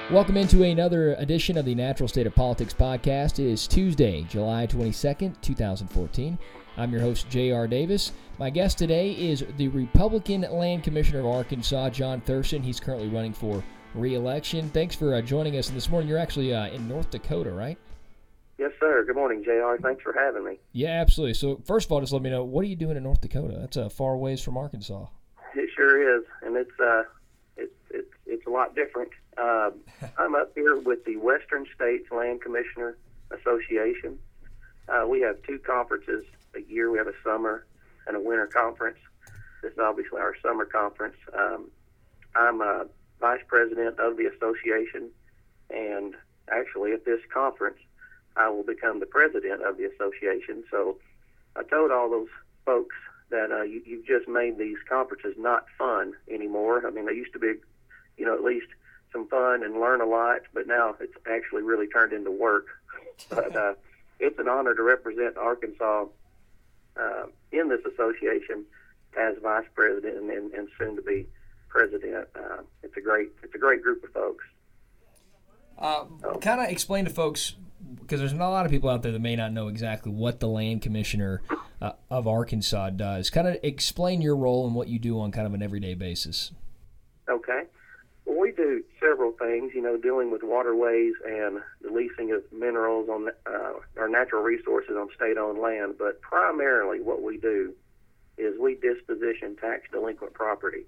Welcome into another edition of the Natural State of Politics podcast. It is Tuesday, July 22nd, 2014. I'm your host, J.R. Davis. My guest today is the Republican Land Commissioner of Arkansas, John Thurston. He's currently running for re-election. Thanks for joining us this morning. You're actually in North Dakota, right? Yes, sir. Good morning, J.R. Thanks for having me. Yeah, absolutely. So first of all, just let me know, what are you doing in North Dakota? That's far ways from Arkansas. It sure is, and it's a lot different. I'm up here with the Western States Land Commissioner Association. We have two conferences a year. We have a summer and a winter conference. This is obviously our summer conference. I'm vice president of the association, and actually at this conference, I will become the president of the association. So I told all those folks that you've just made these conferences not fun anymore. I mean, they used to be, at least some fun and learn a lot, but now it's actually really turned into work. But it's an honor to represent Arkansas in this association as vice president and soon to be president. It's a great group of folks. Kind of explain to folks, because there's not a lot of people out there that may not know exactly what the Land Commissioner of Arkansas does. Kind of explain your role and what you do on kind of an everyday basis. Okay. Well, we do several things, dealing with waterways and the leasing of minerals on our natural resources on state-owned land. But primarily what we do is we disposition tax delinquent property.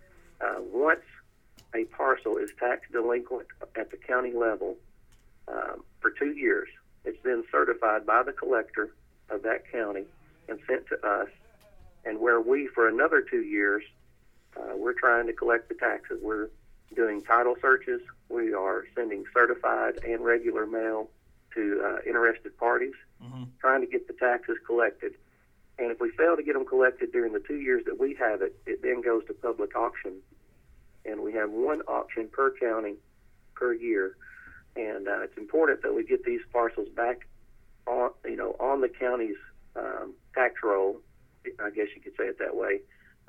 Once a parcel is tax delinquent at the county level for 2 years, it's then certified by the collector of that county and sent to us. And where we, for another 2 years, we're trying to collect the taxes. We're doing title searches. We are sending certified and regular mail to interested parties, trying to get the taxes collected. And if we fail to get them collected during the 2 years that we have it, it then goes to public auction. And we have one auction per county per year. And it's important that we get these parcels back on the county's tax roll, I guess you could say it that way,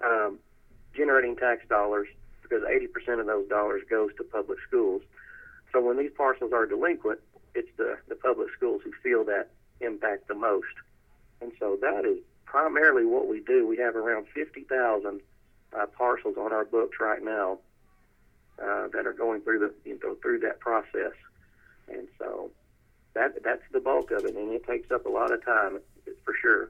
generating tax dollars, because 80% of those dollars goes to public schools. So when these parcels are delinquent, it's the public schools who feel that impact the most. And so that is primarily what we do. We have around 50,000 parcels on our books right now that are going through through that process. And so that's the bulk of it, and it takes up a lot of time, for sure.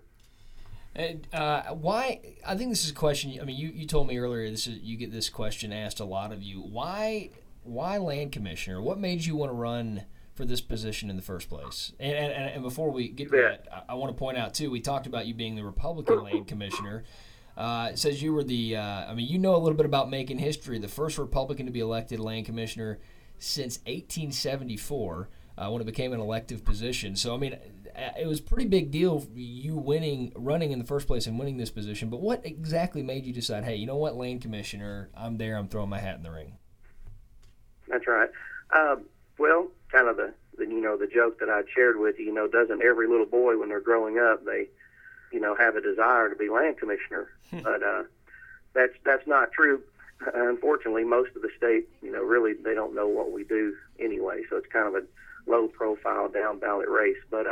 And why? I think this is a question. I mean, you told me earlier you get this question asked a lot of you. Why Land Commissioner? What made you want to run for this position in the first place? And before we get to that, I want to point out too. We talked about you being the Republican Land Commissioner. It says you were the. A little bit about making history. The first Republican to be elected Land Commissioner since 1874. When it became an elective position. So, it was a pretty big deal for you running in the first place and winning this position. But what exactly made you decide, hey, you know what, Land Commissioner, I'm there, I'm throwing my hat in the ring? That's right. Well, kind of the joke that I'd shared with you, doesn't every little boy when they're growing up, they, have a desire to be Land Commissioner? But that's not true. Unfortunately, most of the state, really they don't know what we do anyway. So it's kind of a low-profile, down-ballot race. But,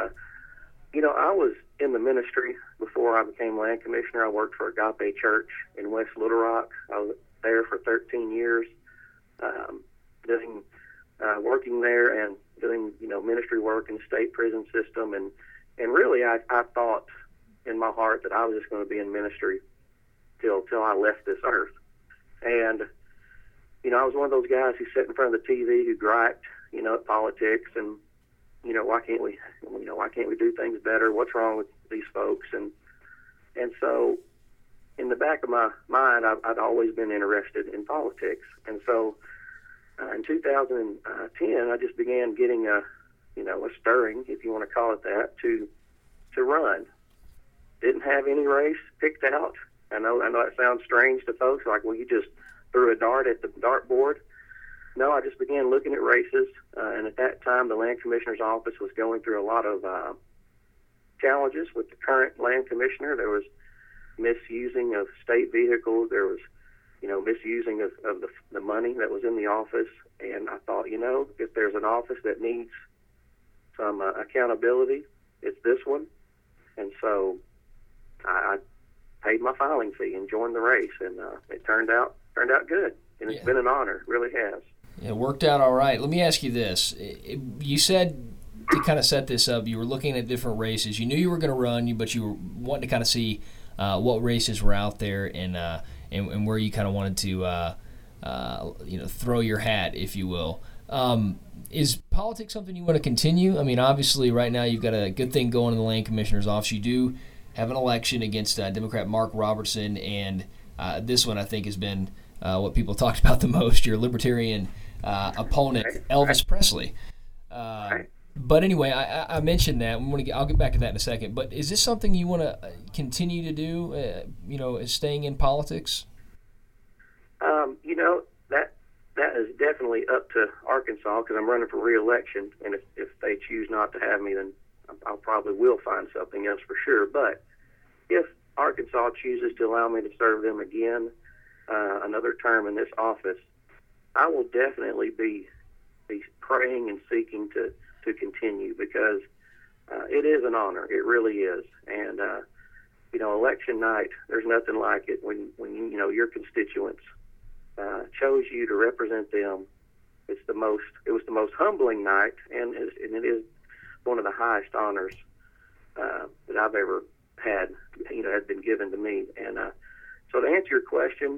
I was in the ministry before I became Land Commissioner. I worked for Agape Church in West Little Rock. I was there for 13 years, working there and doing, ministry work in the state prison system. And really, I thought in my heart that I was just going to be in ministry till I left this earth. And, I was one of those guys who sat in front of the TV who griped, at politics and, why can't we do things better? What's wrong with these folks? And so in the back of my mind, I'd always been interested in politics. And so in 2010, I just began getting a stirring, if you want to call it that, to run. Didn't have any race picked out. I know that sounds strange to folks, like, well, you just threw a dart at the dartboard. No, I just began looking at races, and at that time, the Land Commissioner's office was going through a lot of challenges with the current Land Commissioner. There was misusing of state vehicles. There was, misusing of the money that was in the office. And I thought, if there's an office that needs some accountability, it's this one. And so I paid my filing fee and joined the race, and it turned out good. And it's been an honor, it really has. It worked out all right. Let me ask you this. You said, to kind of set this up, you were looking at different races. You knew you were going to run, but you were wanting to kind of see what races were out there and where you kind of wanted to throw your hat, if you will. Is politics something you want to continue? I mean, obviously, right now you've got a good thing going in the Land Commissioner's office. You do have an election against Democrat Mark Robertson, and this one I think has been what people talked about the most, your Libertarian opponent, Elvis Presley. But anyway, I mentioned that. I'll get back to that in a second. But is this something you want to continue to do, staying in politics? That is definitely up to Arkansas, because I'm running for re-election, and if they choose not to have me, then I'll probably will find something else for sure. But if Arkansas chooses to allow me to serve them again, another term in this office, I will definitely be praying and seeking to continue, because it is an honor. It really is. And election night, there's nothing like it when your constituents chose you to represent them. It was the most humbling night, and it is one of the highest honors that I've ever had, has been given to me. And so to answer your question,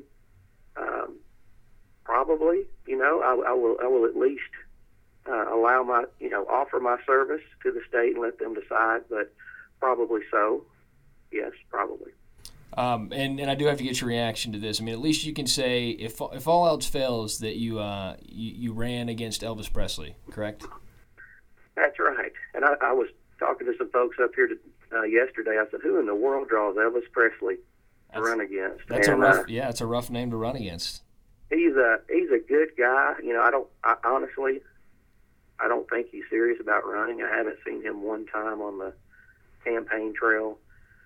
probably, I will at least allow offer my service to the state and let them decide, but probably so. Yes, probably. And I do have to get your reaction to this. I mean, at least you can say, if all else fails, that you ran against Elvis Presley, correct? That's right. And I was talking to some folks up here yesterday. I said, who in the world draws Elvis Presley to run against? It's a rough name to run against. He's a good guy. Honestly, I don't think he's serious about running. I haven't seen him one time on the campaign trail.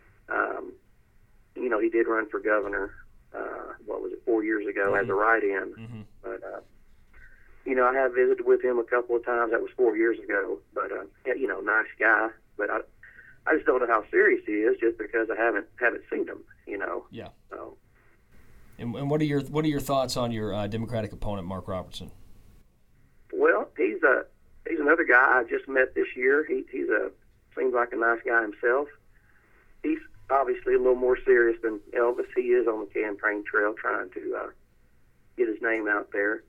He did run for governor, 4 years ago as a write-in. Mm-hmm. But, I have visited with him a couple of times. That was 4 years ago. But, nice guy. But I just don't know how serious he is, just because I haven't seen him, Yeah. So. And what are your thoughts on your Democratic opponent, Mark Robertson? Well, he's another guy I just met this year. He seems like a nice guy himself. He's obviously a little more serious than Elvis. He is on the campaign trail trying to get his name out there.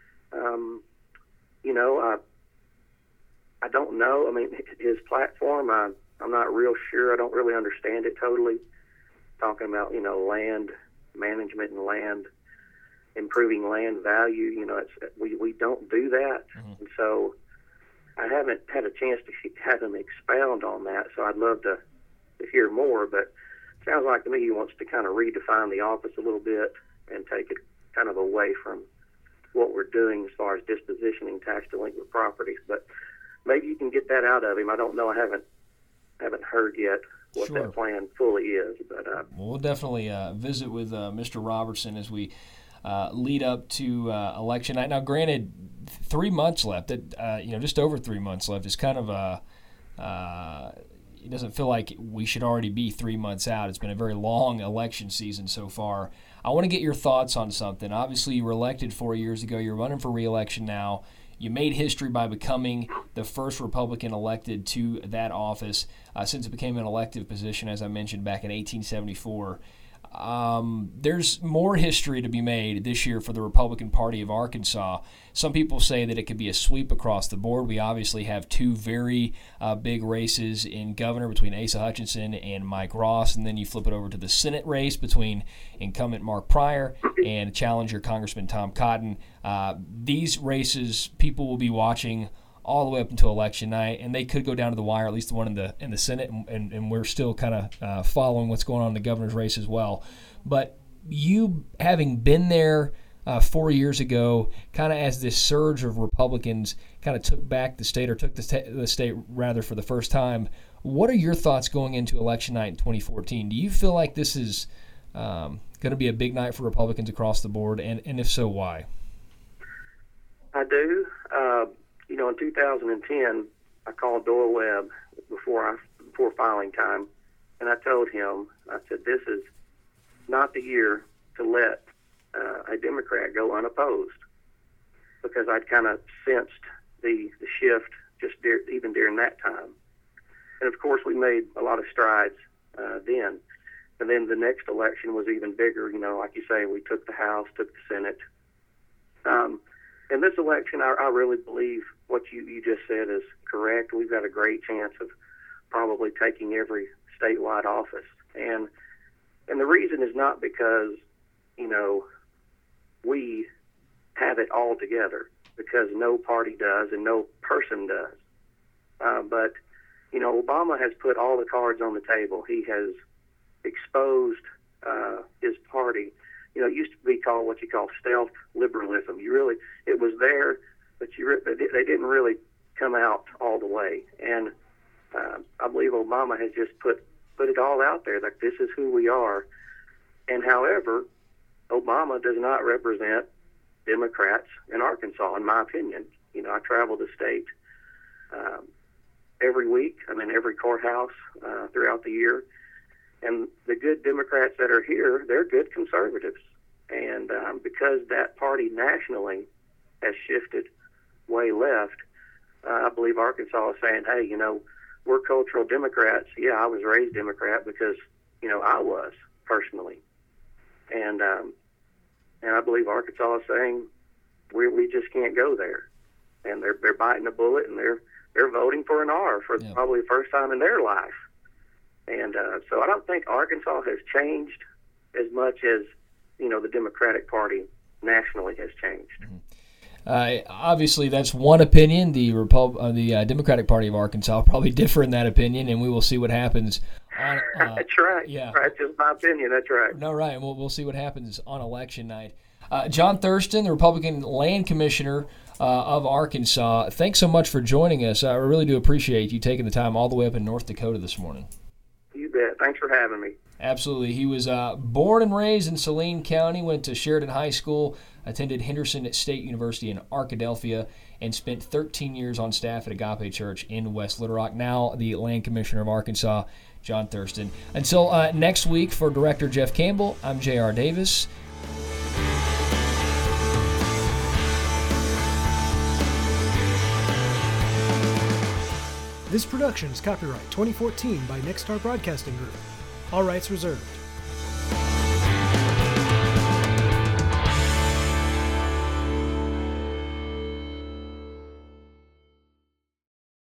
I don't know. I mean, his platform, I'm not real sure. I don't really understand it totally. Talking about, land management and land, improving land value. We don't do that. Mm-hmm. And so I haven't had a chance to have him expound on that, so I'd love to hear more. But it sounds like to me he wants to kind of redefine the office a little bit and take it kind of away from what we're doing as far as dispositioning tax delinquent properties. But maybe you can get that out of him. I don't know. I haven't heard yet what that plan fully is. But we'll definitely visit with Mr. Robertson as we lead up to election night. Now, granted, 3 months left. Just over 3 months left is kind of it doesn't feel like we should already be 3 months out. It's been a very long election season so far. I want to get your thoughts on something. Obviously, you were elected 4 years ago. You're running for re-election now. You made history by becoming the first Republican elected to that office since it became an elective position, as I mentioned, back in 1874. There's more history to be made this year for the Republican Party of Arkansas. Some people say that it could be a sweep across the board. We obviously have two very big races in governor between Asa Hutchinson and Mike Ross, and then you flip it over to the Senate race between incumbent Mark Pryor and challenger Congressman Tom Cotton. These races, people will be watching all the way up until election night, and they could go down to the wire, at least the one in the Senate, and we're still kind of following what's going on in the governor's race as well. But you, having been there 4 years ago, kind of as this surge of Republicans kind of took back the state, or took the state rather for the first time, what are your thoughts going into election night in 2014? Do you feel like this is kind going to be a big night for Republicans across the board, and if so, why? I do. In 2010, I called Doyle Webb before filing time, and I told him, I said, this is not the year to let a Democrat go unopposed, because I'd kind of sensed the shift even during that time. And of course, we made a lot of strides then. And then the next election was even bigger. Like you say, we took the House, took the Senate. In this election, I really believe what you just said is correct. We've got a great chance of probably taking every statewide office. And the reason is not because, we have it all together, because no party does and no person does. But Obama has put all the cards on the table. He has exposed his party. It used to be called what you call stealth liberalism. It was there, but they didn't really come out all the way. And I believe Obama has just put it all out there, like this is who we are. And however, Obama does not represent Democrats in Arkansas, in my opinion. I travel the state every week. I'm in every courthouse throughout the year. And the good Democrats that are here, they're good conservatives. And because that party nationally has shifted way left, I believe Arkansas is saying, hey, we're cultural Democrats. Yeah, I was raised Democrat because, I was personally. And I believe Arkansas is saying we just can't go there. And they're biting a bullet, and they're voting for an R for probably the first time in their life. And so I don't think Arkansas has changed as much as, the Democratic Party nationally has changed. Obviously, that's one opinion. The Democratic Party of Arkansas will probably differ in that opinion, and we will see what happens. That's right. Yeah. That's just my opinion. That's right. No, right. And we'll see what happens on election night. John Thurston, the Republican Land Commissioner of Arkansas, thanks so much for joining us. I really do appreciate you taking the time all the way up in North Dakota this morning. You bet. Thanks for having me. Absolutely. He was born and raised in Saline County, went to Sheridan High School, attended Henderson State University in Arkadelphia, and spent 13 years on staff at Agape Church in West Little Rock. Now the Land Commissioner of Arkansas, John Thurston. Until next week, for Director Jeff Campbell, I'm J.R. Davis. This production is copyright 2014 by Nexstar Broadcasting Group. All rights reserved.